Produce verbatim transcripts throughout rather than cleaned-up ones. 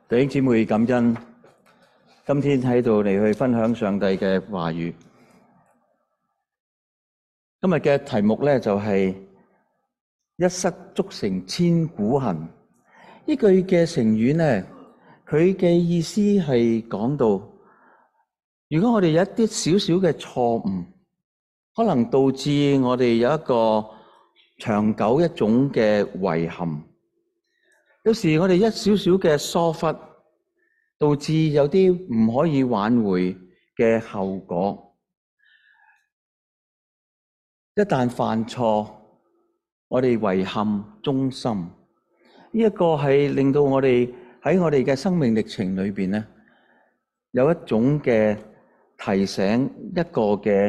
弟兄姊妹，感恩今天喺度嚟去分享上帝嘅話語。今日嘅題目咧就係一失足成千古恨。呢句嘅成語咧，佢嘅意思係講到，如果我哋有一啲少少嘅錯誤，可能導致我哋有一個長久一種嘅遺憾。有時我哋一少少嘅疏忽，導致有啲唔可以挽回嘅後果。一旦犯錯，我哋遺憾終生。呢一個係令到我哋喺我哋嘅生命歷程裏邊咧，有一種嘅提醒，一個嘅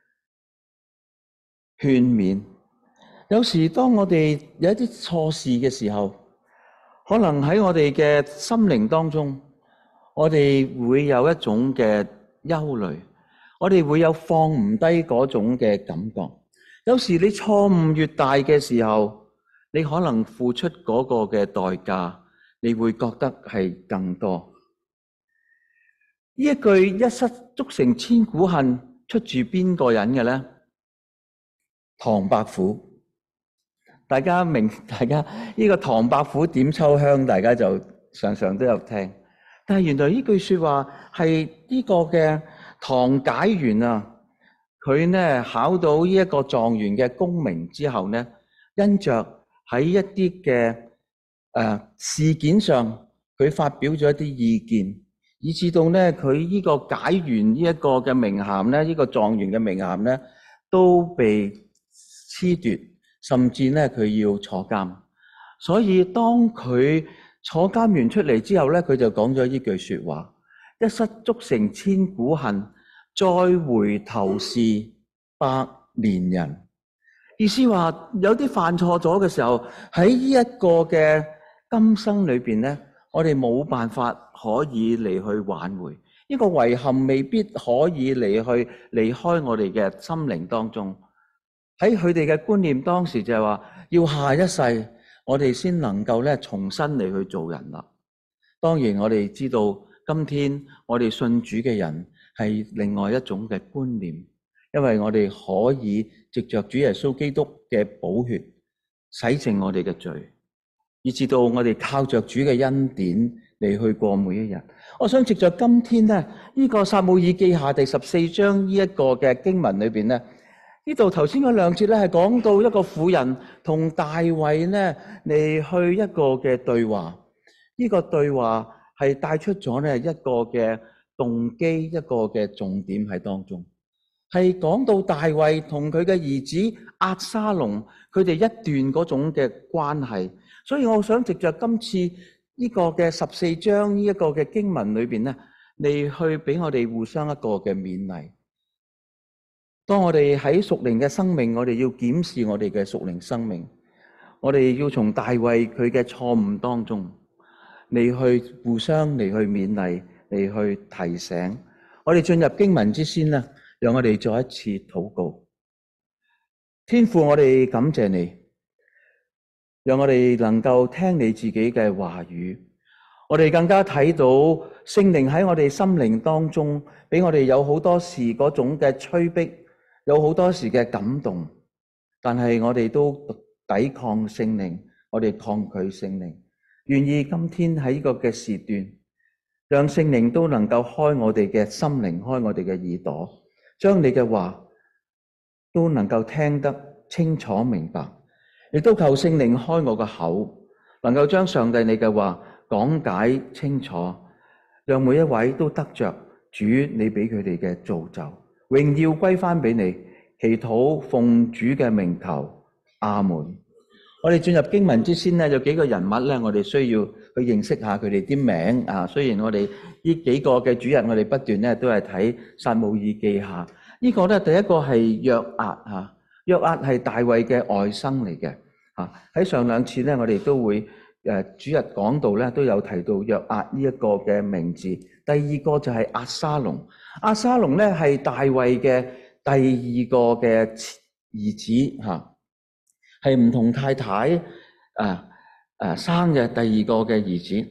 勸勉。有時當我哋有一啲錯事嘅時候，可能喺我哋嘅心靈當中，我哋會有一種嘅憂慮，我哋會有放唔低嗰種嘅感覺。有時你錯誤越大嘅時候，你可能付出嗰個嘅代價，你會覺得係更多。呢一句一失足成千古恨出自邊個人嘅呢？唐伯虎。大家明，大家呢個唐伯虎點秋香，大家就常常都有聽。但係原來呢句說話係呢個嘅唐解元啊，佢呢考到呢一個狀元嘅功名之後呢，因着喺一啲嘅誒事件上，佢發表咗一啲意見，以至到呢佢呢個解元呢一個嘅名銜呢，呢個狀元嘅名銜呢，都被褫奪。甚至咧佢要坐監，所以當佢坐監完出嚟之後咧，佢就講咗呢句說話：一失足成千古恨，再回頭是百年人。意思話有啲犯錯咗嘅時候，喺呢一個嘅今生裏邊咧，我哋冇辦法可以嚟去挽回，呢個遺憾未必可以嚟去離開我哋嘅心靈當中。喺佢哋嘅觀念，當時就係話要下一世，我哋先能夠咧重新嚟去做人啦。當然，我哋知道今天我哋信主嘅人係另外一種嘅觀念，因為我哋可以藉着主耶穌基督嘅寶血洗淨我哋嘅罪，以至到我哋靠着主嘅恩典嚟去過每一日。我想藉着今天咧呢個撒母耳記下第十四章呢一個嘅經文裏邊咧。呢度頭先嗰兩節咧係講到一個婦人同大衛咧嚟去一個嘅對話，呢個對話係帶出咗咧一個嘅動機，一個嘅重點喺當中，係講到大衛同佢嘅兒子押沙龍佢哋一段嗰種嘅關係。所以我想藉着今次呢個嘅十四章呢一個嘅經文裏邊咧，嚟去俾我哋互相一個嘅勉勵。當我哋喺屬靈嘅生命，我哋要檢視我哋嘅屬靈生命，我哋要從大衛佢嘅錯誤當中嚟去互相嚟去勉勵，嚟去提醒。我哋進入經文之先呢，讓我哋再一次禱告。天父，我哋感謝你，讓我哋能夠聽你自己嘅話語，我哋更加睇到聖靈喺我哋心靈當中，俾我哋有好多時嗰種嘅催逼。有好多時嘅感動，但係我哋都抵抗聖靈，我哋抗拒聖靈。願意今天喺呢個嘅時段，讓聖靈都能夠開我哋嘅心靈，開我哋嘅耳朵，將你嘅話都能夠聽得清楚明白。亦都求聖靈開我個口，能夠將上帝你嘅話講解清楚，讓每一位都得着主你俾佢哋嘅造就。榮耀歸翻俾你，祈禱奉主嘅名求，阿門。我哋進入經文之先咧，有幾個人物咧，我哋需要去認識下佢哋啲名啊。雖然我哋呢幾個嘅主日，我哋不斷咧都係睇撒母耳記下。呢個咧，第一個係約押吓，約押係大衛嘅外甥嚟嘅吓。喺上兩次咧，我哋都會誒主日講道咧都有提到約押呢一個嘅名字。第二個就係押沙龍。押沙龍咧係大衛嘅第二個嘅兒子吓，係唔同太太啊啊生嘅第二個嘅兒子。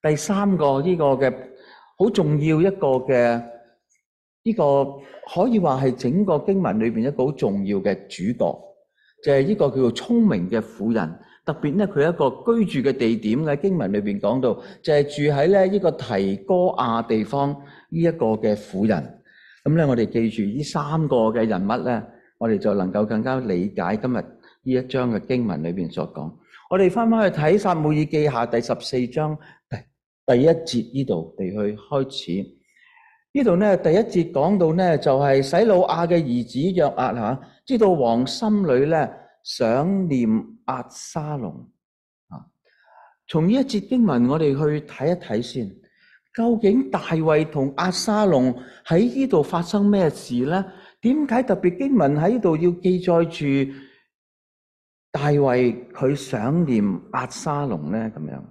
第三個呢個嘅好重要一個嘅呢個可以話係整個經文裏邊一個好重要嘅主角，就係呢個叫做聰明嘅婦人。特別咧，佢一個居住嘅地點喺經文裏邊講到，就係住喺咧呢個提哥亞地方呢一個嘅婦人。咁咧，我哋記住呢三個嘅人物咧，我哋就能夠更加理解今日呢一章嘅經文裏邊所講。我哋翻翻去睇撒母耳記下第十四章第第一節呢度嚟去開始。呢度咧第一節講到咧就係洗魯亞嘅兒子約押吓，知道王心裏咧想念押沙龍啊。從呢一節經文，我哋去睇一睇先，究竟大衛同押沙龍喺呢度發生咩事咧？點解特別經文喺呢度要記載住大衛佢想念押沙龍咧？咁樣，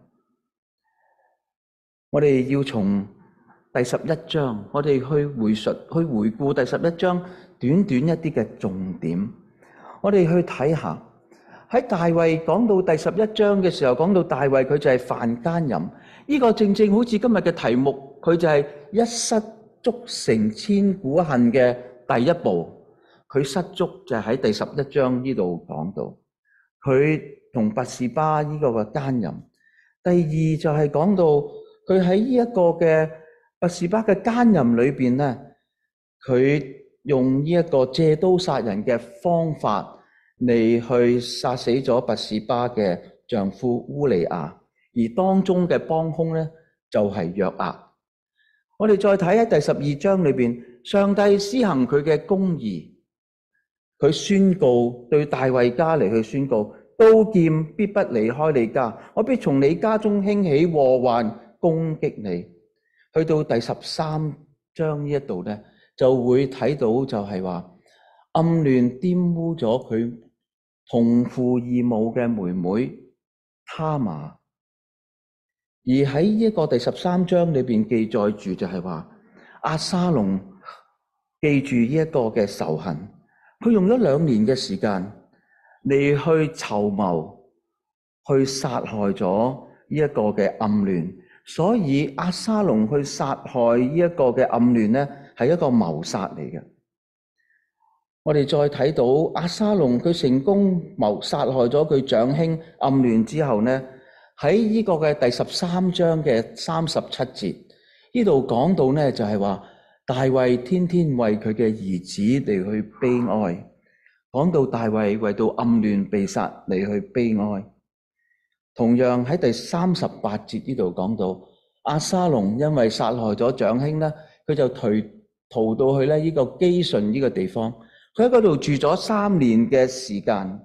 我哋要從第十一章，我哋去回述、去回顧第十一章短短一啲嘅重點。我哋去睇下喺大衛講到第十一章嘅時候，講到大衛佢就係犯奸淫，呢、這個正正好似今日嘅題目，佢就係一失足成千古恨嘅第一步。佢失足就喺第十一章呢度講到，佢同拔示巴呢個嘅奸淫。第二就係講到佢喺呢一個嘅拔示巴嘅奸淫裏邊咧，佢用呢一個借刀殺人嘅方法嚟去殺死咗拔示巴嘅丈夫烏利亞，而當中嘅幫兇咧就係約押。我哋再睇喺第十二章裏邊，上帝施行佢嘅公義，佢宣告對大衛家嚟去宣告，刀劍必不離開你家，我必從你家中興起禍患攻擊你。去到第十三章呢一度咧，就會睇到就係話暗亂玷污咗佢同父異母嘅妹妹他瑪，而喺呢一個第十三章裏邊記載住就係話押沙龍記住呢一個嘅仇恨，佢用咗兩年嘅時間嚟去籌謀，去殺害咗呢一個嘅暗亂。所以押沙龍去殺害呢一個嘅暗亂咧，係一個謀殺嚟嘅。我哋再睇到押沙龍佢成功謀殺害咗佢長兄暗亂之後咧，喺呢個嘅第十三章嘅三十七節呢度講到咧，就係話大衛天天為佢嘅兒子嚟去悲哀，講到大衛為到暗亂被殺嚟去悲哀。同樣喺第三十八節呢度講到押沙龍因為殺害咗長兄咧，佢就逃逃到去咧呢個基順呢個地方，佢喺嗰度住咗三年嘅時間。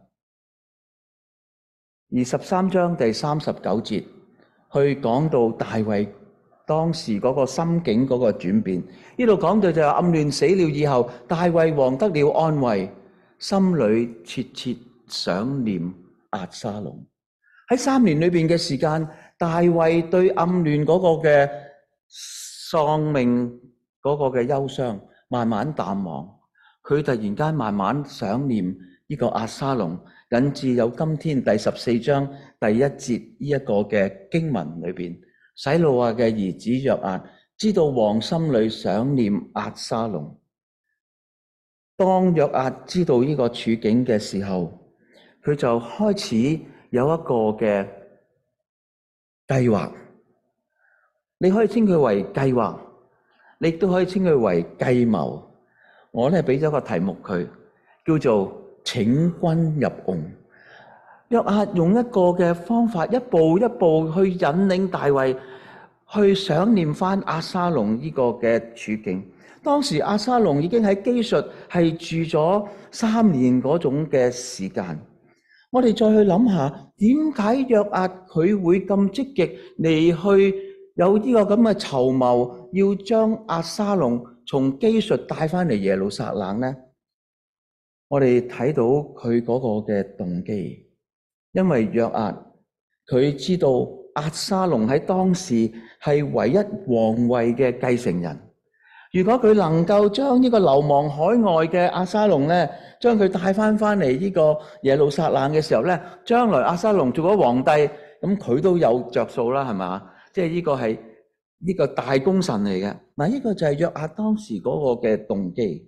而十三章第三十九節去講到大衛當時嗰個心境嗰個轉變，呢度講到就係暗亂死了以後，大衛王得了安慰，心裏切切想念押沙龍。喺三年裏邊嘅時間，大衛對暗亂嗰個嘅喪命嗰個嘅憂傷慢慢淡忘，佢突然間慢慢想念呢個押沙龍，引致有今天第十四章第一節呢一個嘅經文裏邊，洗魯亞嘅兒子約押知道王心裏想念押沙龍。當約押知道呢個處境嘅時候，佢就開始有一個嘅計劃，你可以稱佢為計劃，你亦都可以稱佢為計謀。我咧俾咗個題目佢，叫做請君入甕。約押用一個嘅方法，一步一步去引領大衛去想念翻押沙龍呢個嘅處境。當時押沙龍已經喺基述係住咗三年嗰種嘅時間。我哋再去諗下，點解約押佢會咁積極嚟去有呢個咁嘅籌謀，要將押沙龍從基述帶翻嚟耶路撒冷呢？我哋睇到佢嗰個嘅動機，因為約押佢知道押沙龍喺當時係唯一皇位嘅繼承人。如果佢能夠將呢個流亡海外嘅押沙龍咧，將佢帶翻翻嚟呢個耶路撒冷嘅時候咧，將來押沙龍做咗皇帝，咁佢都有着數啦，係嘛？ 即係呢個係呢個大功臣嚟嘅。嗱，呢個就係約押當時嗰個嘅動機。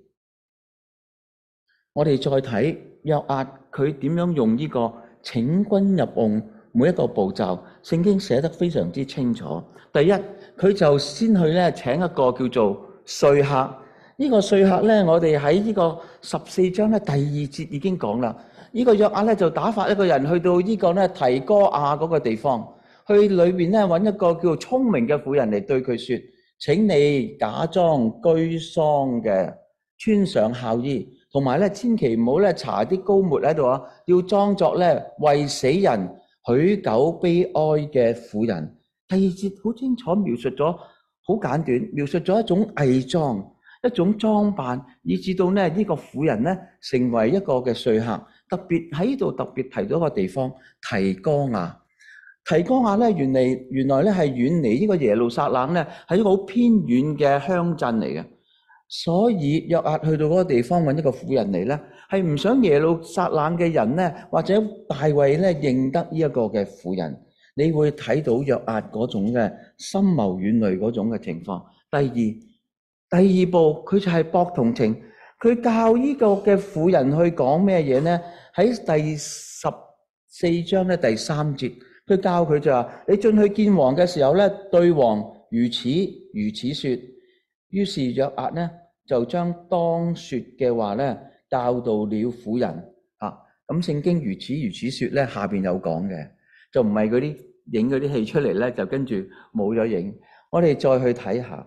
我哋再睇約押佢點樣用呢個請君入甕每一個步驟，聖經寫得非常之清楚。第一，佢就先去咧請一個叫做說客。呢個說客咧，我哋喺呢個十四章咧第二節已經講啦。呢個約押咧就打發一個人去到呢個咧提哥亞嗰個地方，去裏邊咧揾一個叫聰明嘅婦人嚟對佢說：請你假裝居喪嘅，穿上孝衣，同埋咧千祈唔好咧搽啲膏抹喺度啊，要裝作咧為死人許久悲哀嘅婦人。第二節好清楚描述咗，好簡短描述咗一種偽裝，一種裝扮，以至到咧呢個婦人咧成為一個嘅說客。特別喺呢度特別提到一個地方提哥亞。提哥亞咧原嚟原來咧係遠離呢個耶路撒冷咧，係一個好偏遠嘅鄉鎮嚟嘅。所以約押去到嗰個地方揾一個婦人嚟咧，係唔想耶路撒冷嘅人咧，或者大衛咧認得呢一個嘅婦人。你會睇到約押嗰種嘅深謀遠慮嗰種嘅情況。第二，第二步佢就係博同情。佢教呢個嘅婦人去講咩嘢呢？喺第十四章咧第三節，佢教佢就話：你進去見王嘅時候咧，對王如此如此說。於是約押呢就將當說嘅話咧教導了婦人。啊，咁聖經如此如此說咧，下邊有講嘅，就唔係嗰啲影嗰啲戲出嚟咧，就跟住冇咗影。我哋再去睇下。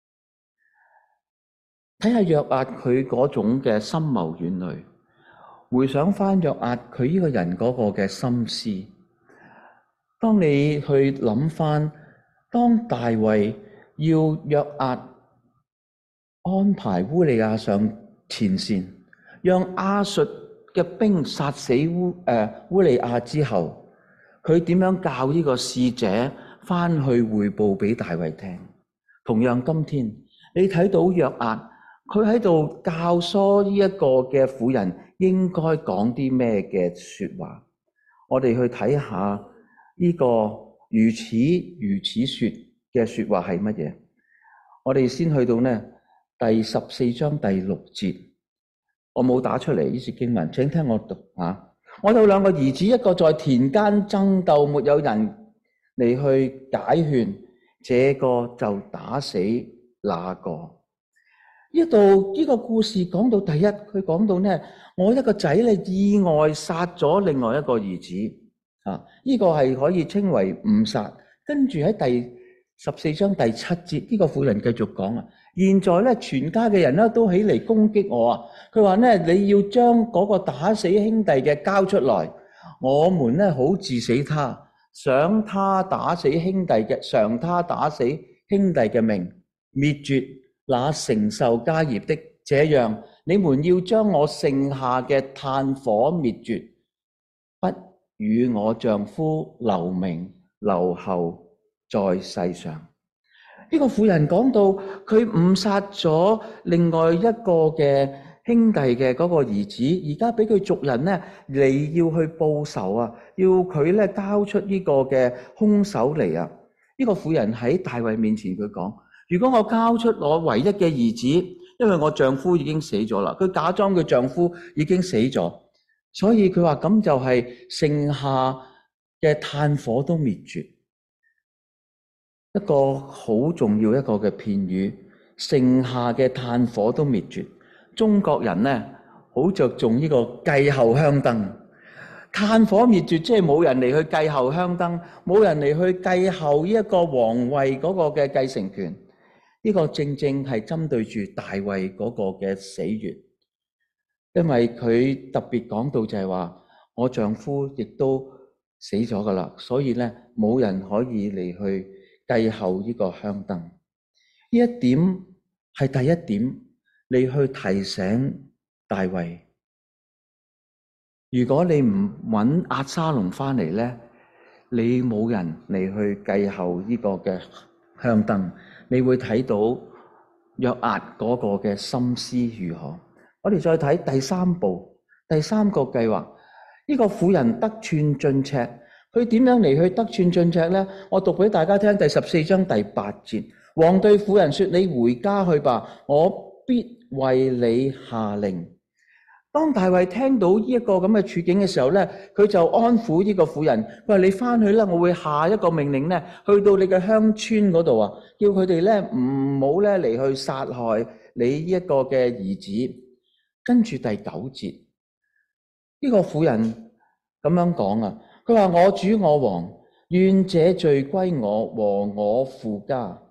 睇下約押佢嗰種嘅深謀遠慮，回想翻約押佢呢個人嗰個嘅心思。當你去諗翻，當大衛要約押安排烏利亞上前線，讓亞述嘅兵殺死烏誒烏利亞之後，佢點樣教呢個使者翻去匯報俾大衛聽？同樣今天你睇到約押。佢喺度教唆呢一個嘅婦人應該講啲咩嘅說話，我哋去睇下呢個如此如此說嘅說話係乜嘢。我哋先去到呢第十四章第六節，我冇打出嚟呢節經文，請聽我讀下。我有兩個兒子，一個在田間爭鬥，沒有人嚟去解勸，這個就打死那個。呢度呢個故事講到第一，佢講到呢，我一個仔咧意外殺咗另外一個兒子，啊，呢個係可以稱為誤殺。跟住喺第十四章第七節，呢個婦人繼續講啊，現在咧全家嘅人咧都起嚟攻擊我啊！佢話咧，你要將嗰個打死兄弟嘅交出來，我們咧好治死他，想他打死兄弟嘅，償他打死兄弟嘅命，滅絕那承受家業的，這樣你們要將我剩下嘅炭火滅絕，不與我丈夫留名留後在世上。呢個婦人講到佢誤殺咗另外一個嘅兄弟嘅嗰個兒子，而家俾佢族人咧嚟要去報仇啊，要佢咧交出呢個嘅兇手嚟啊！呢個婦人喺大衛面前佢講。如果我交出我唯一嘅兒子，因為我丈夫已經死咗啦，佢假裝佢丈夫已經死咗，所以佢話咁就係剩下嘅炭火都滅絕。一個好重要一個嘅片語，剩下嘅炭火都滅絕。中國人呢，好着重呢個繼後香燈，炭火滅絕即係冇人嚟去繼後香燈，冇人嚟去繼後呢一個皇位嗰個嘅繼承權。呢個正正係針對住大衛嗰個嘅死穴，因為佢特別講到就係話，我丈夫亦都死咗噶啦，所以咧冇人可以嚟去繼後呢個香燈。呢一點係第一點，你去提醒大衛，如果你唔揾押沙龍翻嚟咧，你冇人嚟去繼後呢個嘅香燈。你會睇到約押嗰個嘅心思如何？我哋再睇第三步，第三個計劃。呢個婦人得寸進尺， 佢點樣嚟去得寸進尺呢？我讀俾大家聽，第十四章第八節，王對婦人說：你回家去吧，我必為你下令。當大衛聽到呢一個咁嘅處境嘅時候呢，佢就安撫呢個婦人，佢話你翻去啦，我會下一個命令呢，去到你嘅鄉村嗰度啊，叫佢哋呢唔好呢嚟去殺害你呢一個嘅兒子。跟住第九節，呢個婦人咁樣講啊，佢話我主我王，願這罪歸我和我父家，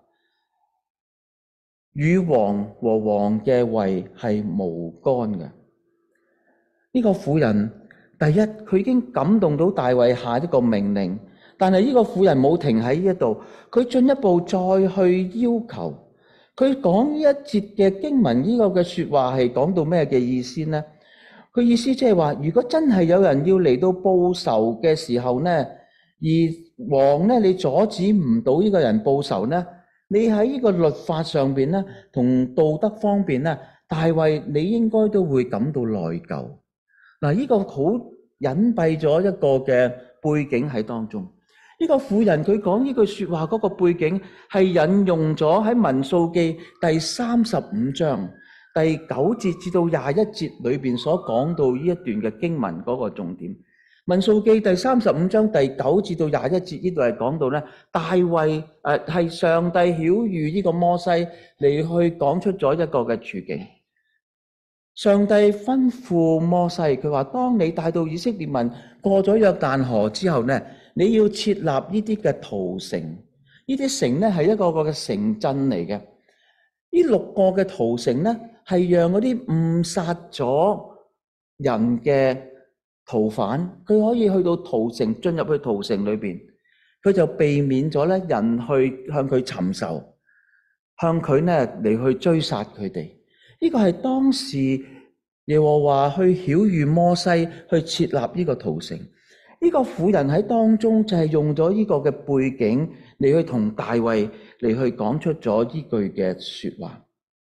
與王和王嘅位係無干嘅。呢個婦人第一，佢已經感動到大衛下一個命令，但係呢個婦人冇停喺呢一度，佢進一步再去要求。佢講呢一節嘅經文呢個嘅說話係講到咩嘅意思呢？佢意思即係話，如果真係有人要嚟到報仇嘅時候呢，而王呢你阻止唔到呢個人報仇呢，你喺呢個律法上邊呢，同道德方面呢，大衛你應該都會感到內疚。嗱，呢個好隱蔽咗一個嘅背景喺當中。呢個婦人佢講呢句說話嗰個背景係引用咗喺民數記第三十五章第九節至到廿一節裏邊所講到呢一段嘅經文嗰個重點。民數記第三十五章第九至到廿一節呢度係講到咧，大衛誒係上帝曉諭呢個摩西嚟去講出咗一個嘅處境。上帝吩咐摩西，佢話：當你帶到以色列民過咗約旦河之後呢，你要設立呢啲嘅屠城，呢啲城呢係一個個嘅城鎮嚟嘅。呢六個嘅屠城呢，係讓嗰啲誤殺咗人嘅逃犯，佢可以去到屠城，進入去屠城裏邊，佢就避免咗咧人去向佢尋仇，向佢呢嚟去追殺佢哋。呢個係當時耶和華去曉諭摩西去設立呢個屠城。呢個婦人喺當中就係用咗呢個嘅背景嚟去同大衛嚟去講出咗呢句嘅說話。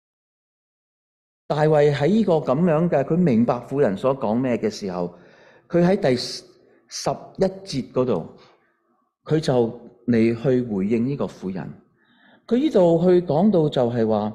大衛喺呢個咁樣嘅，佢明白婦人所講咩嘅時候，佢喺第十一節嗰度，佢就嚟去回應呢個婦人。佢呢度去講到就係話，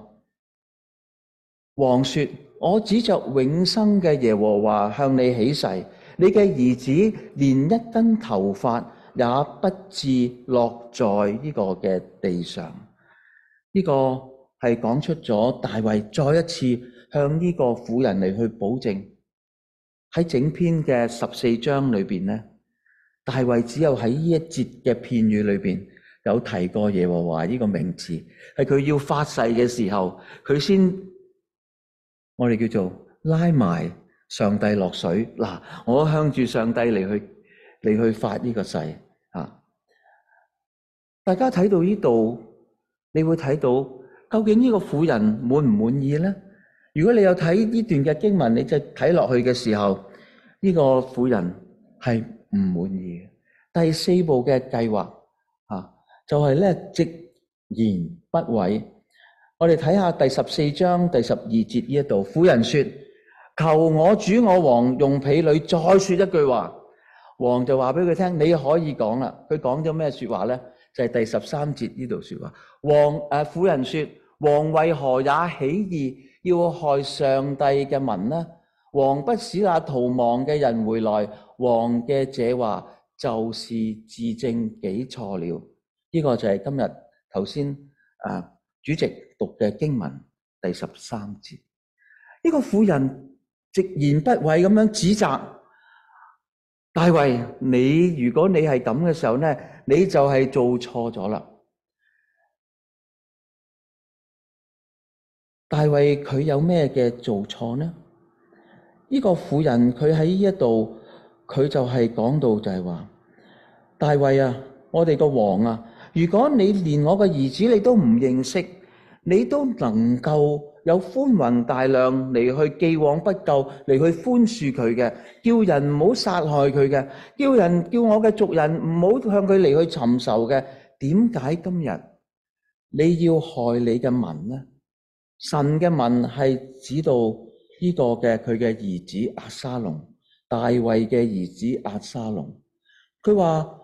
王說：我指着永生嘅耶和華向你起誓，你嘅兒子連一根頭髮也不至落在呢個嘅地上。呢、這個係講出咗大衛再一次向呢個婦人嚟去保證。喺整篇嘅十四章裏邊呢，大衛只有喺呢一節嘅片語裏邊有提過耶和華呢個名字，係佢要發誓嘅時候，佢先我哋叫做拉埋上帝落水。嗱，我向住上帝嚟去嚟去發呢個誓啊！大家睇到呢度，你會睇到究竟呢個婦人滿唔滿意呢？如果你有睇呢段嘅經文，你就睇落去嘅時候，呢、這個婦人係唔滿意嘅。第四步嘅計劃啊，就係咧直言不諱。我哋睇下第十四章第十二節呢一度，婦人說：求我主我王用婢女再說一句話。王就話俾佢聽，你可以講啦。佢講咗咩說話咧？就係、是、第十三節呢度說話。王誒，婦人說：王為何也起意要害上帝嘅民呢？王不使那逃亡嘅人回來，王嘅這話就是自證己錯了。呢、這個就係今日頭先啊主席讀嘅經文第十三節。呢、這個婦人直言不諱咁樣指責大衛，你如果你係咁嘅時候呢，你就係做錯咗啦。大衛佢有咩嘅做錯呢？呢、這個婦人佢喺呢一度，佢就係講到就係話，大衛啊，我哋個王啊，如果你連我個兒子你都唔認識，你都能夠有寬宏大量嚟去既往不咎嚟去寬恕佢嘅，叫人唔好殺害佢嘅，叫人叫我嘅族人唔好向佢嚟去尋仇嘅，點解今日你要害你嘅民呢？神嘅民係指到呢個嘅佢嘅兒子押沙龍，大衛嘅兒子押沙龍。佢話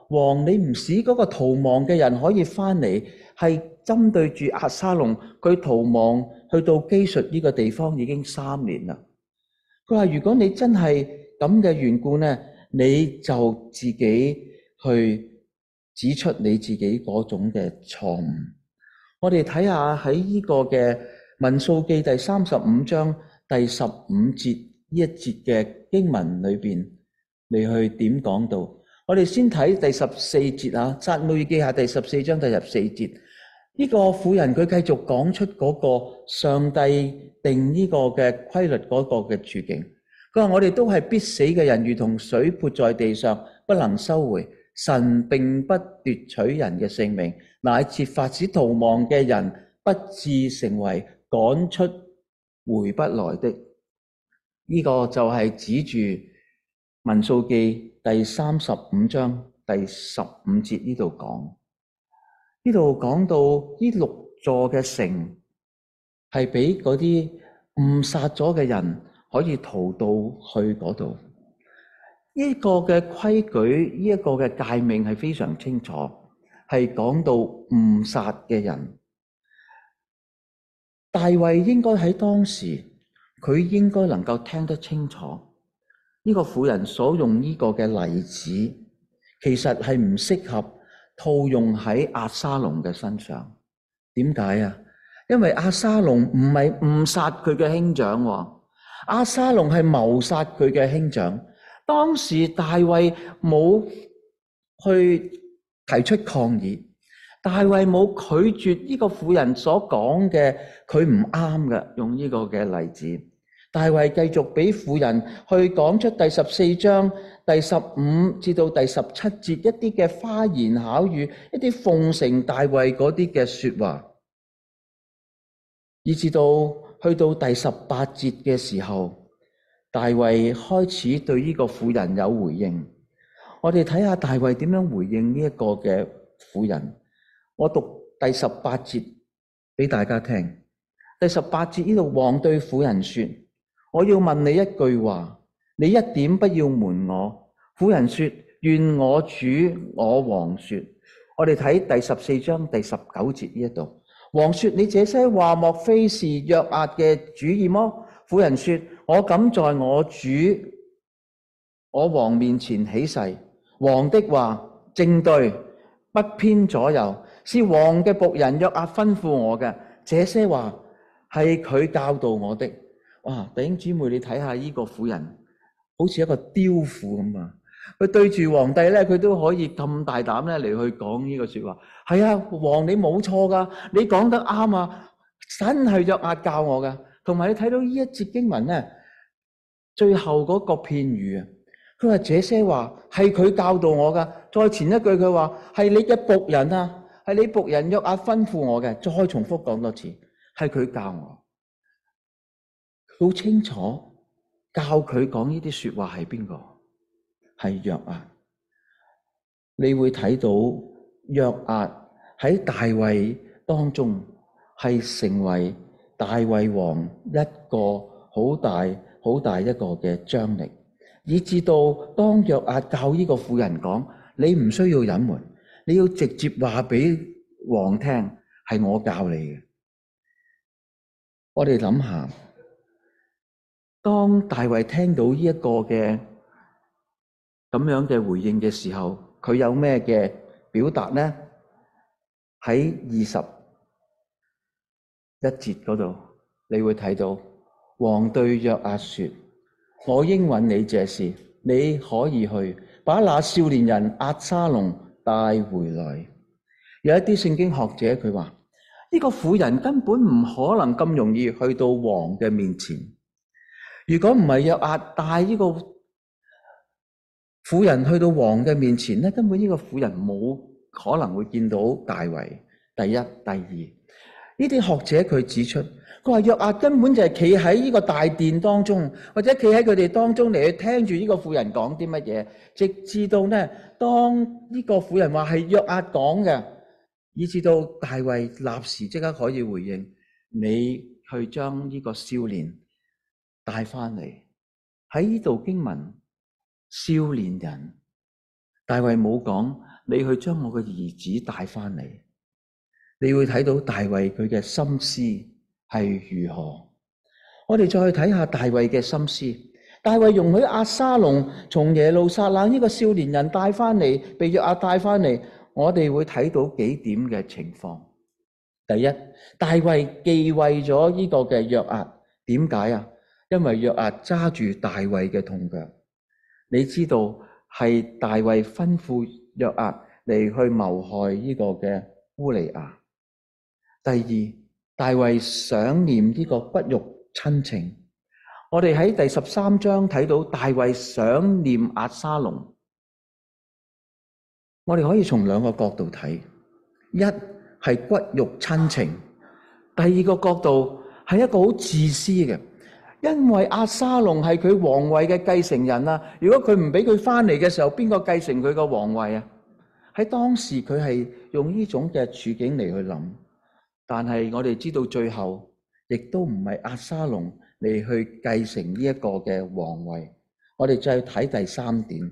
王你唔使嗰個逃亡嘅人可以翻嚟，係針對住押沙龍，佢逃亡去到基述呢個地方已經三年啦。佢話如果你真係咁嘅緣故呢，你就自己去指出你自己嗰種嘅錯誤。我哋睇下喺呢個嘅民數記第三十五章第十五節呢一節嘅經文裏邊，你去點講到？我哋先睇第十四節啊，撒母耳記下第十四章第十四節，呢、這個婦人佢繼續講出嗰個上帝定呢個嘅規律嗰個嘅處境。佢話我哋都係必死嘅人，如同水潑在地上，不能收回。神並不奪取人嘅性命，乃設法使逃亡嘅人不致成為趕出回不來的。呢、這個就係指住民數記第三十五章第十五節呢度講，呢度講到呢六座嘅城係俾嗰啲誤殺咗嘅人可以逃到去嗰度。呢個嘅規矩，呢一個嘅誡命係非常清楚，係講到誤殺嘅人。大衛應該喺當時，佢應該能夠聽得清楚。呢個婦人所用呢個嘅例子，其實係唔適合套用喺押沙龍嘅身上。點解啊？因為押沙龍唔係誤殺佢嘅兄長，押沙龍係謀殺佢嘅兄長。當時大衛冇去提出抗議，大衛冇拒絕呢個婦人所講嘅佢唔啱嘅，用呢個嘅例子。大衛繼續俾婦人去講出第十四章第十五至到第十七節一啲嘅花言巧語，一啲奉承大衛嗰啲嘅說話，以至到去到第十八節嘅時候，大衛開始對呢個婦人有回應。我哋睇下大衛點樣回應呢一個嘅婦人。我讀第十八節俾大家聽。第十八節呢度，王對婦人說：我要問你一句話，你一點不要瞞我。婦人說：願我主我王說。我哋睇第十四章第十九節呢一度，王說：你這些話莫非是約押嘅主意麼？婦人說：我敢在我主我王面前起誓，王的話正對，不偏左右，是王嘅僕人約押吩咐我嘅。這些話係佢教導我的。哇！弟兄姊妹，你睇下呢個婦人，好似一個雕父咁啊！佢對住皇帝咧，佢都可以咁大膽咧嚟去講呢個說話。係啊，王你冇錯噶，你講得啱啊！真係約押教我噶。同埋你睇到呢一節經文咧，最後嗰個片語啊，佢話這些話係佢教導我噶。再前一句佢話係你嘅僕人啊，係你僕人約押吩咐我嘅。再重複講多次，係佢教我。好清楚教佢講呢啲說話係邊個？係約押。你會睇到約押喺大衛當中係成為大衛王一個好大好大一個嘅張力，以至到當約押教呢個婦人講，你唔需要隱瞞，你要直接話俾王聽，係我教你嘅。我哋諗下，當大衛聽到呢一個嘅咁樣嘅回應嘅時候，佢有咩嘅表達呢？喺二十一節嗰度，你會睇到王對約押說：我應允你這事，你可以去把那少年人押沙龍帶回來。有一啲聖經學者佢話，呢個婦人根本唔可能咁容易去到王嘅面前。如果唔係約押帶呢個婦人去到王嘅面前咧，根本呢個婦人冇可能會見到大衛。第一、第二，呢啲學者佢指出，佢話約押根本就係企喺呢個大殿當中，或者企喺佢哋當中嚟去聽住呢個婦人講啲乜嘢，直至到咧當呢個婦人話係約押講嘅，以至到大衛立時即刻可以回應，你去將呢個少年帶翻嚟。喺呢度經文，少年人，大衛冇講你去將我嘅兒子帶翻嚟。你會睇到大衛佢嘅心思係如何。我哋再去睇下大衛嘅心思。大衛容許押沙龍從耶路撒冷呢個少年人帶翻嚟，被約押帶翻嚟，我哋會睇到幾點嘅情況。第一，大衛忌諱咗呢個嘅約押，點解啊？因為約押揸住大衛嘅痛腳。你知道係大衛吩咐約押嚟去謀害呢個嘅烏利亞。第二，大衛想念呢個骨肉親情。我哋喺第十三章睇到大衛想念押沙龍。我哋可以從兩個角度睇，一係骨肉親情，第二個角度係一個好自私嘅，因為押沙龍係佢皇位嘅繼承人啊。如果佢唔俾佢翻嚟嘅時候，邊個繼承佢個皇位啊？喺當時佢係用呢種嘅處境嚟去諗，但係我哋知道最後亦都唔係押沙龍嚟去繼承呢一個嘅皇位。我哋再睇第三點，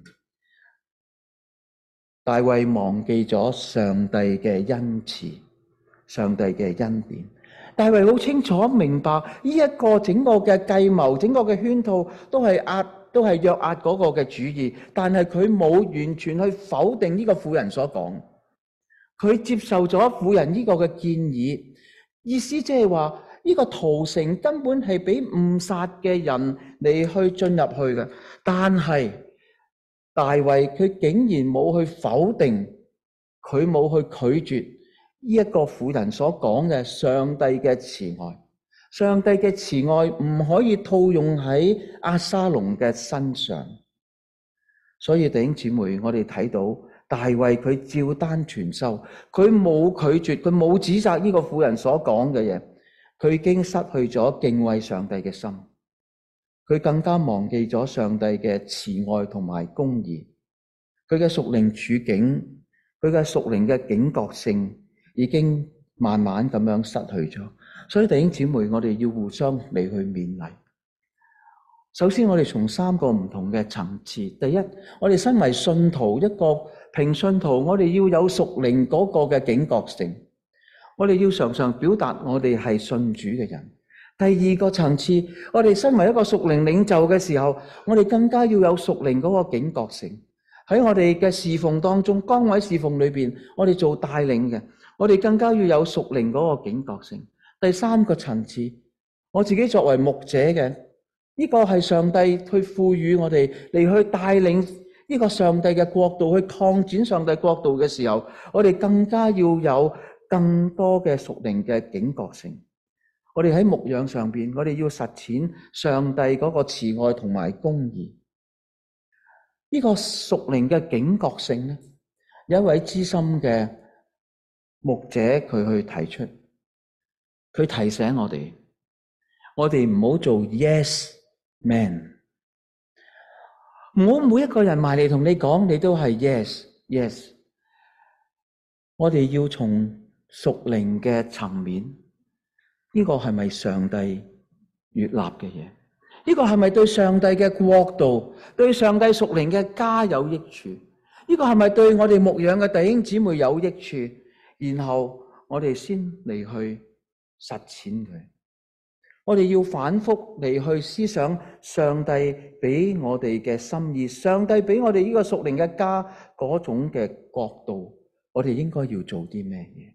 大衛忘記咗上帝嘅恩慈，上帝嘅恩典。大衛好清楚明白呢一個整個嘅計謀，整個嘅圈套都係押都係約押嗰個嘅主意，但係佢冇完全去否定呢個婦人所講，佢接受咗婦人呢個嘅建議，意思即係話呢個屠城根本係俾誤殺嘅人嚟去進入去嘅，但係大衛佢竟然冇去否定，佢冇去拒絕呢一個婦人所講嘅上帝嘅慈愛。上帝嘅慈愛唔可以套用喺押沙龍嘅身上。所以弟兄姊妹，我哋睇到大衛佢照單全收，佢冇拒絕，佢冇指責呢個婦人所講嘅嘢，佢已經失去咗敬畏上帝嘅心，佢更加忘記咗上帝嘅慈愛同埋公義，佢嘅屬靈處境，佢嘅屬靈嘅警覺性已經慢慢咁樣失去咗。所以弟兄姊妹，我哋要互相嚟去勉勵。首先我哋從三個唔同嘅層次，第一，我哋身為信徒，一個平信徒，我哋要有屬靈嗰個嘅警覺性，我哋要常常表達我哋係信主嘅人。第二個層次，我哋身為一個屬靈領袖嘅時候，我哋更加要有屬靈嗰個警覺性。喺我哋嘅侍奉當中，崗位侍奉裏邊，我哋做帶領嘅，我哋更加要有屬靈嗰個警覺性。第三個層次，我自己作為牧者嘅，呢個係上帝去賦予我哋嚟去帶領呢個上帝嘅國度，去擴展上帝國度嘅時候，我哋更加要有更多嘅屬靈嘅警覺性。我哋喺牧養上邊，我哋要實踐上帝嗰個慈愛同埋公義。呢個屬靈嘅警覺性咧，有一位資深嘅牧者佢去提出，佢提醒我哋，我哋唔好做 yes man， 唔好每一個人埋嚟同你講，你都係 yes yes。我哋要從屬靈嘅層面，呢個係咪上帝悅納嘅嘢？呢個係咪對上帝嘅國度、對上帝屬靈嘅家有益處？呢個係咪對我哋牧養嘅弟兄姊妹有益處？然後我哋先嚟去實踐佢。我哋要反覆嚟去思想上帝俾我哋嘅心意，上帝俾我哋呢個屬靈嘅家嗰種嘅國度，我哋應該要做啲咩嘢？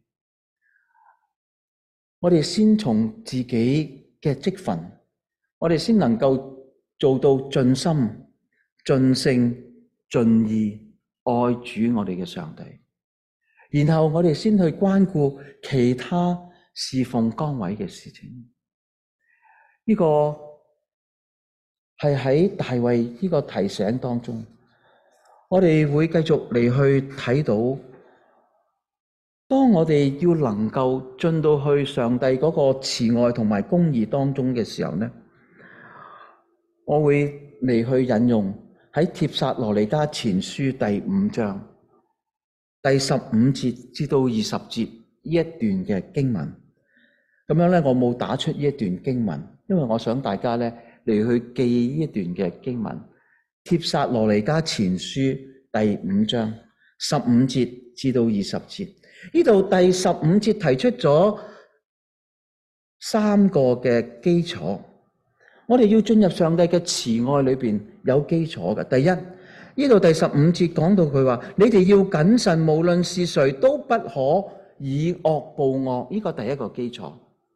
我哋先從自己嘅職分，我哋先能夠做到盡心、盡性、盡意愛主我哋嘅上帝，然後我哋先去關顧其他侍奉崗位嘅事情。呢個係喺大衛呢個提醒當中，我哋會繼續嚟去睇到，當我哋要能夠進到去上帝嗰個慈愛同埋公義當中嘅時候呢，我會嚟去引用喺帖撒羅尼迦前書第五章第十五節至到二十節呢一段嘅經文。咁樣咧，我冇打出呢一段經文，因為我想大家咧嚟去記呢一段嘅經文。帖撒羅尼迦前書第五章十五節至到二十節。呢度第十五節提出咗三個嘅基礎，我哋要進入上帝嘅慈愛裏邊有基礎嘅。第一，呢度第十五節講到佢話：你哋要謹慎，無論是誰都不可以惡報惡。呢個第一個基礎，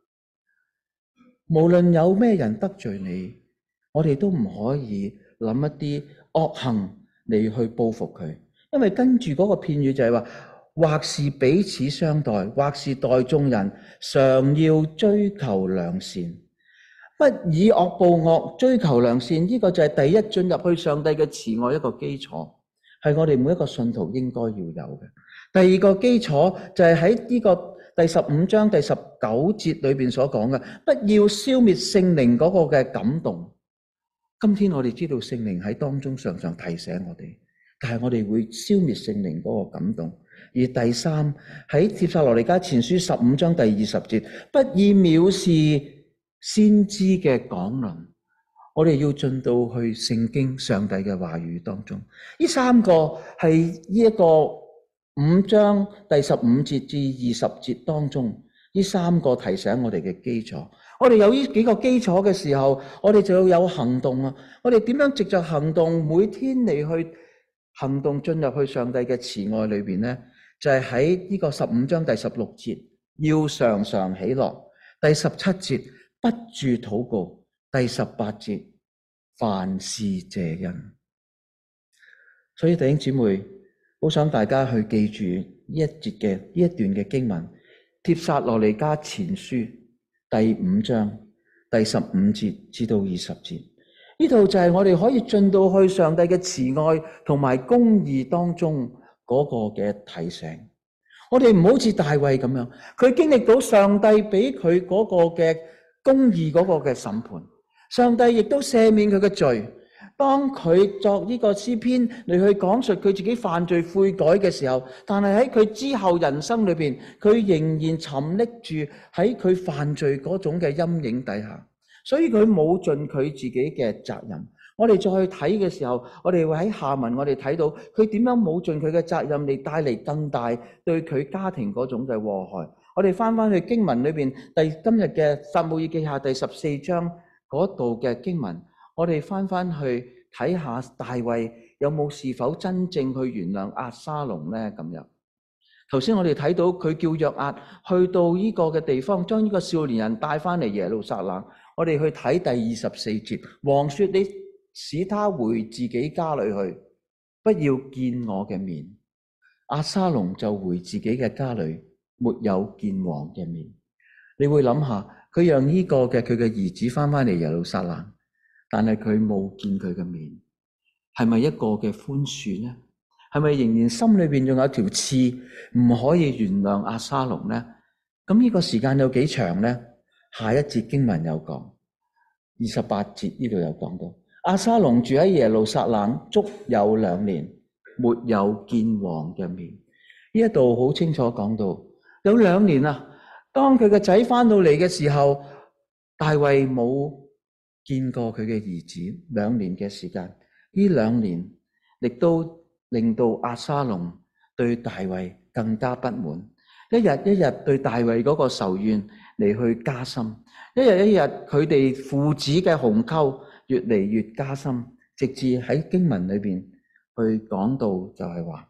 無論有咩人得罪你，我哋都唔可以諗一啲惡行嚟去報復佢，因為跟住嗰個片語就係話，或是彼此相待，或是待眾人，常要追求良善，不以惡報惡，追求良善。呢個就係第一進入去上帝嘅慈愛一個基礎，係我哋每一個信徒應該要有嘅。第二個基礎就係喺呢個第十五章第十九節裏邊所講嘅，不要消滅聖靈嗰個嘅感動。今天我哋知道聖靈喺當中常常提醒我哋，但係我哋會消滅聖靈嗰個感動。而第三，喺帖撒羅尼迦前書十五章第二十節，不以藐視先知嘅講論。我哋要進到去聖經上帝嘅話語當中。呢三個係呢一個五章第十五節至二十節當中，呢三個提醒我哋嘅基礎。我哋有呢幾個基礎嘅時候，我哋就要有行動啊！我哋點樣藉着行動，每天嚟去行動進入去上帝嘅慈愛裏邊呢？就係喺呢個十五章第十六節，要常常喜樂；第十七節不住禱告；第十八節凡事謝恩。所以弟兄姊妹，好想大家去記住呢一節嘅呢一段嘅經文，帖撒羅尼迦前書第五章第十五節至到二十節。呢度就係我哋可以進到去上帝嘅慈愛同埋公義當中嗰個嘅提醒。我哋唔好似大衛咁樣，佢經歷到上帝俾佢嗰個嘅公義嗰個嘅審判，上帝亦都赦免佢嘅罪。當佢作呢個詩篇嚟去講述佢自己犯罪悔改嘅時候，但係喺佢之後人生裏邊，佢仍然沉溺住喺佢犯罪嗰種嘅陰影底下，所以佢冇盡佢自己嘅責任。我哋再去睇嘅時候，我哋會喺下文我哋睇到佢點樣冇盡佢嘅責任，嚟帶嚟更大對佢家庭嗰種嘅禍害。我哋翻翻去經文裏邊，第今日嘅撒母耳記下第十四章嗰度嘅經文，我哋翻翻去睇下大衛有冇是否真正去原諒押沙龍呢？咁樣頭先我哋睇到佢叫約押去到呢個嘅地方，將呢個少年人帶翻嚟耶路撒冷。我哋去睇第二十四節，王說：你使他回自己家裏去，不要見我嘅面。押沙龍就回自己嘅家裏，沒有見王嘅面。你會諗下，佢讓呢個嘅佢嘅兒子翻翻嚟耶路撒冷，但係佢冇見佢嘅面，係咪一個嘅寬恕呢？係咪仍然心裏邊仲有條刺，唔可以原諒押沙龍呢？咁呢個時間有幾長呢？下一節經文有講，二十八節呢度有講到，押沙龍住喺耶路撒冷足有兩年，沒有見王嘅面。呢一度好清楚講到，有兩年啊。當佢嘅仔翻到嚟嘅時候，大衛冇見過佢嘅兒子兩年嘅時間。呢兩年亦都令到押沙龍對大衛更加不滿，一日一日對大衛嗰個仇怨嚟去加深，一日一日佢哋父子嘅鴻溝越嚟越加深，直至喺經文裏邊去講到就係話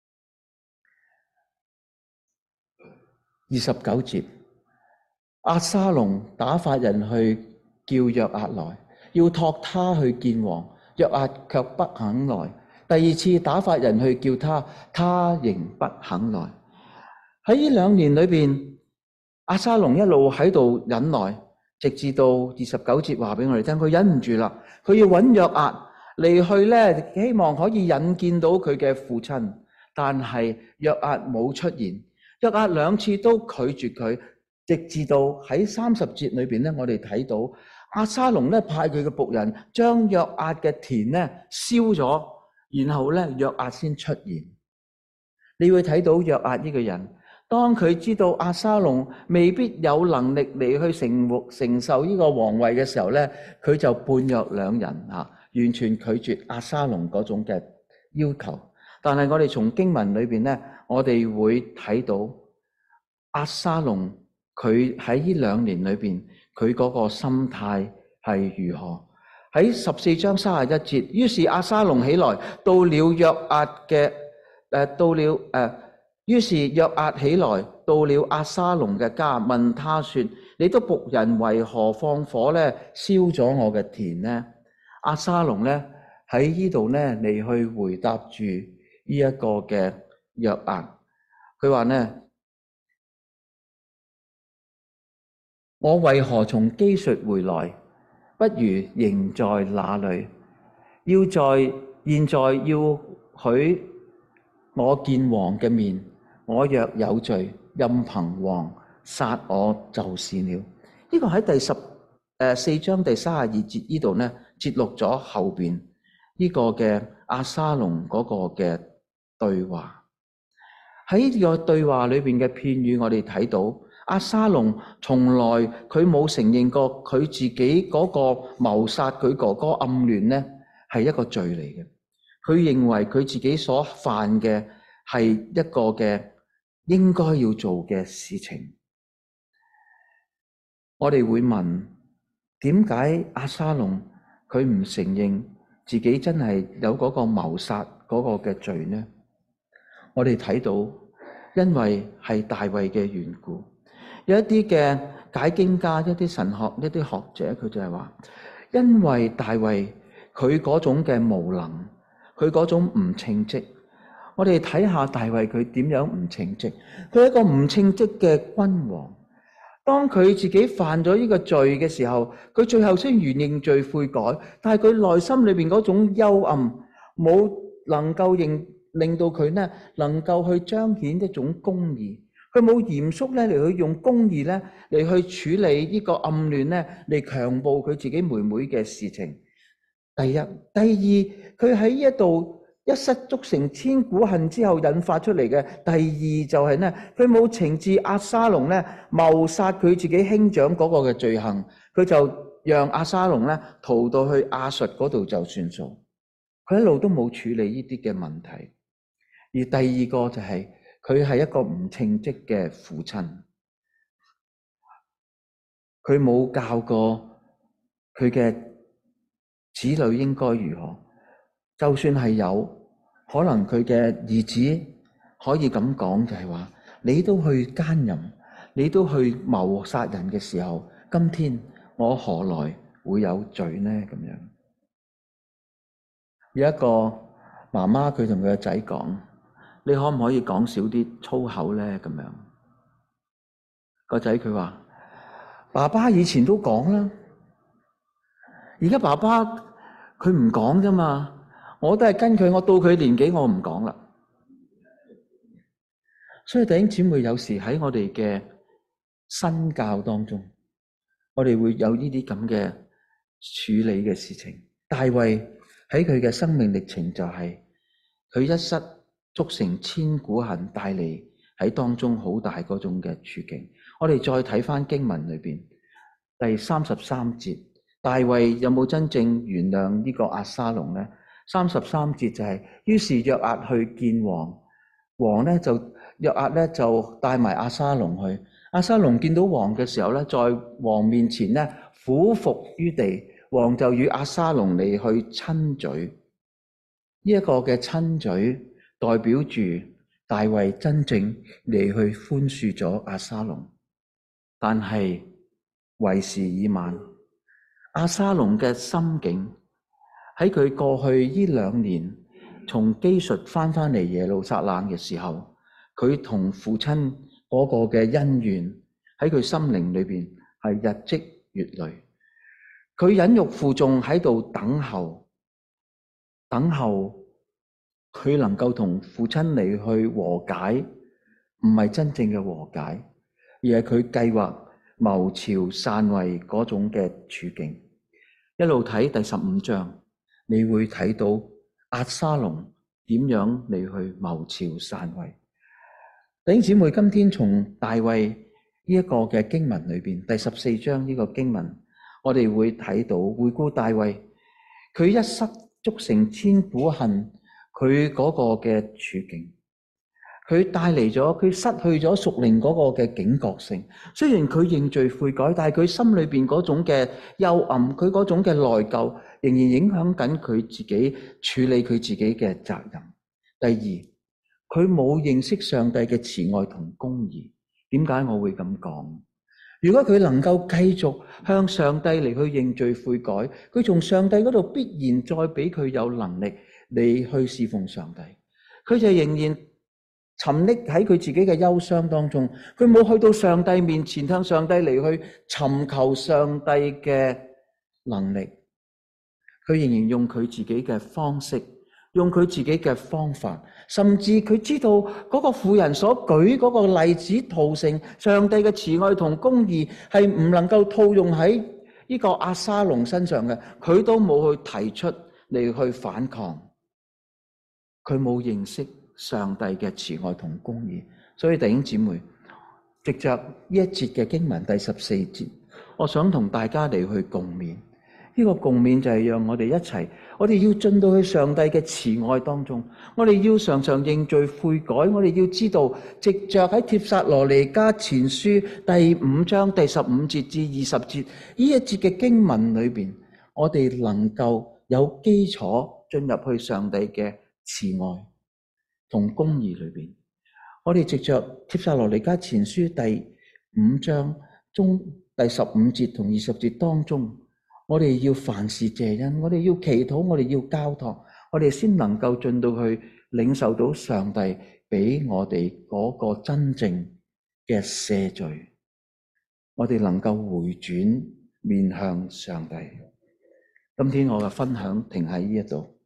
二十九節，押沙龍打發人去叫約押來，要託他去見王，約押卻不肯來。第二次打發人去叫他，他仍不肯來。喺呢兩年裏邊，押沙龍一路喺度忍耐，直至到二十九節話俾我哋聽，佢忍唔住啦，佢要揾約押嚟去咧，希望可以引見到佢嘅父親，但係約押冇出現。約押兩次都拒絕佢，直至到喺三十節裏邊咧，我哋睇到押沙龍咧派佢嘅僕人將約押嘅田咧燒咗，然後咧約押先出現。你會睇到約押呢個人，當佢知道押沙龍未必有能力嚟去承承受呢個皇位嘅時候咧，佢就判若兩人啊，完全拒絕押沙龍嗰種嘅要求。 但係我哋從經文裏邊咧，我哋會睇到押沙龍佢喺呢兩年裏邊，佢嗰個心態係如何？喺十四章三十一節，於是押沙龍起來，到了約押嘅誒，到了誒、呃，於是約押起來，到了押沙龍嘅家，問他說：你的僕人為何放火咧，燒咗我嘅田呢？押沙龍咧喺呢度咧嚟去回答住呢一個嘅約押，佢話咧：我為何從基述回來，不如仍在那裏？要在現在要許我見王嘅面，我若有罪，任憑王殺我就是了。呢、這個喺第十誒四章第三十二節呢度咧，節錄咗後邊呢個嘅押沙龍嗰個嘅對話。喺呢個對話裏邊嘅片語，我哋睇到押沙龍從來佢冇承認過佢自己嗰個謀殺佢哥哥暗戀咧係一個罪嚟嘅。佢認為佢自己所犯嘅係一個嘅應該要做嘅事情。我哋會問，點解押沙龍佢唔承認自己真係有嗰個謀殺嗰個嘅罪呢？我哋睇到，因為係大衛嘅緣故。有一啲嘅解經家、一啲神學、一啲學者，佢就係話，因為大衛佢嗰種嘅無能，佢嗰種唔稱職。我哋睇下大衛佢點樣唔稱職。佢係一個唔稱職嘅君王。當佢自己犯咗呢個罪嘅時候，佢最後先願認罪悔改，但係佢內心裏邊嗰種幽暗，冇能夠令令到佢呢能夠去彰顯一種公義。佢冇嚴肅咧嚟去用公義咧嚟去處理呢個暗戀咧嚟強暴佢自己妹妹嘅事情。第一，第二，佢喺呢一度一失足成千古恨之後引發出嚟嘅。第二就係咧，佢冇懲治押沙龍咧謀殺佢自己兄長嗰個嘅罪行，佢就讓押沙龍咧逃到去亞述嗰度就算數。佢一路都冇處理呢啲嘅問題。而第二個就係、是。佢係一個唔稱職嘅父親，佢冇教過佢嘅子女應該如何。就算係有，可能佢嘅兒子可以咁講，就係話你都去奸淫，你都去謀殺人嘅時候，今天我何來會有罪呢？咁樣有一個媽媽佢同佢個仔講。你可唔可以講少啲粗口咧？咁樣個仔佢話：爸爸以前都講啦，而家爸爸佢唔講啫嘛。我都係跟佢，我到佢年紀我唔講啦。所以弟兄姊妹有時喺我哋嘅身教當中，我哋會有呢啲咁嘅處理嘅事情。大衛喺佢嘅生命歷程就係、是、佢一失足成千古恨，帶嚟喺當中好大嗰種嘅處境。我哋再睇翻經文裏邊第三十三節，大衛有冇真正原諒呢個押沙龍呢？三十三節就係、是，於是約押去見王，王咧就約押咧就帶埋押沙龍去。押沙龍見到王嘅時候咧，在王面前咧俯伏於地，王就與押沙龍嚟去親嘴。呢、這、一個嘅親嘴。代表住大衛真正嚟去寬恕咗押沙龍，但係為時已晚。押沙龍嘅心境喺佢過去呢兩年從基述翻返嚟耶路撒冷嘅時候，佢同父親嗰個嘅恩怨喺佢心靈裏邊係日積月累。佢忍辱負重喺度等候，等候。佢能夠同父親嚟去和解，唔係真正嘅和解，而係佢計劃謀朝篡位嗰種嘅處境。一路睇第十五章，你會睇到押沙龍點樣嚟去謀朝篡位。弟兄姊妹，今天從大衛呢一個嘅經文裏邊，第十四章呢個經文，我哋會睇到回顧大衛，佢一失足成千古恨。 佢嗰個嘅處境，佢帶嚟咗佢失去咗屬靈嗰個嘅警覺性。雖然佢認罪悔改，但係佢心裏邊嗰種嘅幽暗，佢嗰種嘅內疚，仍然影響緊佢自己處理佢自己嘅責任。第二，佢冇認識上帝嘅慈愛同公義。點解我會咁講？如果佢能夠繼續向上帝嚟去認罪悔改，佢從上帝嗰度必然再俾佢有能力嚟去侍奉上帝。佢就仍然沉溺喺佢自己嘅憂傷當中，佢冇去到上帝面前向上帝嚟去尋求上帝嘅能力，佢仍然用佢自己嘅方式，用佢自己嘅方法，甚至佢知道嗰個婦人所舉嗰個例子，套成上帝嘅慈愛同公義係唔能夠套用喺呢個押沙龍身上嘅，佢都冇去提出嚟去反抗，佢冇認識上帝嘅慈愛同公義。所以弟兄姊妹，藉着呢一節嘅經文第十四節，我想同大家嚟去共勉。呢個共勉就係讓我哋一齊，我哋要進到去上帝嘅慈愛當中，我哋要常常認罪悔改，我哋要知道，藉着喺帖撒羅尼迦前書第五章第十五節至二十節呢一節嘅經文裏邊，我哋能夠有基礎進入去上帝嘅慈愛同公義裏邊。我哋藉着帖撒羅尼迦前書第五章中第十五節同二十節當中，我哋要凡事謝恩，我哋要祈禱，我哋要交託，我哋先能夠進到去領受到上帝俾我哋嗰個真正嘅赦罪，我哋能夠回轉面向上帝。今天我嘅分享停喺呢一度。